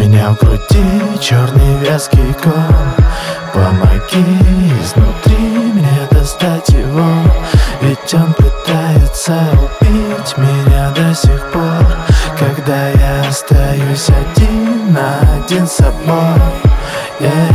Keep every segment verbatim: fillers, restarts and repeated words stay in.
меня в груди черный вязкий ком. Помоги изнутри мне достать его, ведь он пытается убить меня до сих пор, когда я остаюсь один на один с собой. Yeah.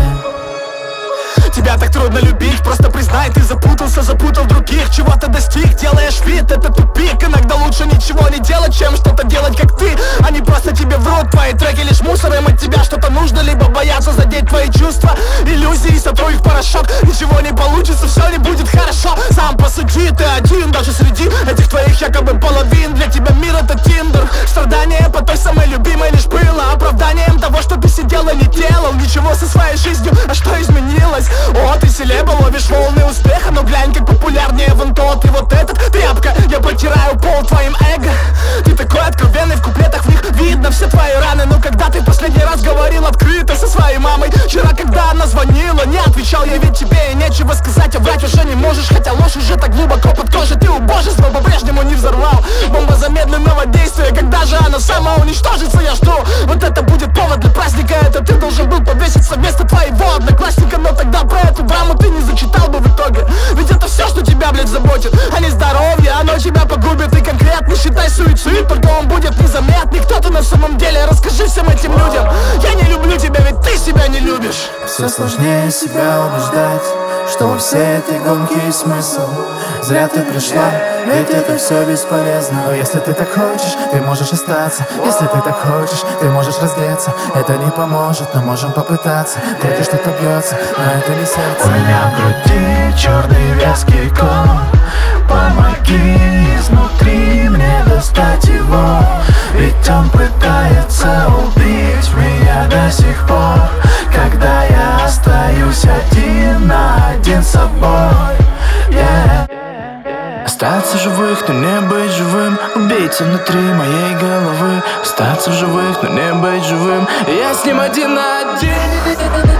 Тебя так трудно любить, просто признай, ты запутался, запутал других. Чего ты достиг, делаешь вид, это тупик. Иногда лучше ничего не делать, чем что-то делать как ты. Они просто тебе врут, твои треки лишь мусор. Им от тебя что-то нужно, либо боятся задеть твои чувства. Иллюзии, сотру их в порошок. Ничего не получится, все не будет хорошо. Сам посуди, ты один, даже среди этих твоих якобы половин. Для тебя мир это тиндер. Страдание по той самой любимой лишь было оправданием того, что ты сидел и не делал ничего со своей жизнью. А что изменилось? О, ты селеба, ловишь волны успеха, но глянь, как популярнее вон тот. И вот этот тряпка, я протираю пол твоим эго. Ты такой откровенный, в куплетах в них видно все твои раны. Но когда ты последний раз говорил открыто со своей мамой? Вчера, когда она звонила, не отвечал я, ведь тебе и нечего сказать. А врать уже не можешь, хотя ложь уже так глубоко под кожей. Ты убожество по-прежнему не взорвал. Бомба замедленного действия, когда же она сама уничтожится, я жду. Вот это будет повод для праздника, это ты должен был повеситься вместо твоего одноклассника. Но тогда про эту драму ты не зачитал бы в итоге. Ведь это все, что тебя, блядь, заботит, а не здоровье, оно тебя погубит. И конкретно считай суицид, только он будет незаметный. Кто ты на самом деле, расскажи всем этим людям. Я не люблю тебя, ведь ты себя не любишь. Все сложнее себя убеждать, что во всей этой гонке есть смысл. Зря ты пришла, ведь это все бесполезно. Но если ты так хочешь, ты можешь остаться. Если ты так хочешь, ты можешь раздеться. Это не поможет, но можем попытаться. Вроде что-то бьется, но это не сердце. У меня в груди черный вязкий ком. Помоги изнутри мне достать его, ведь он пытается убить меня до сих пор, когда я остаюсь один на один с собой. Yeah. Остаться в живых, но не быть живым. Убийца внутри моей головы. Остаться в живых, но не быть живым. Я с ним один на один.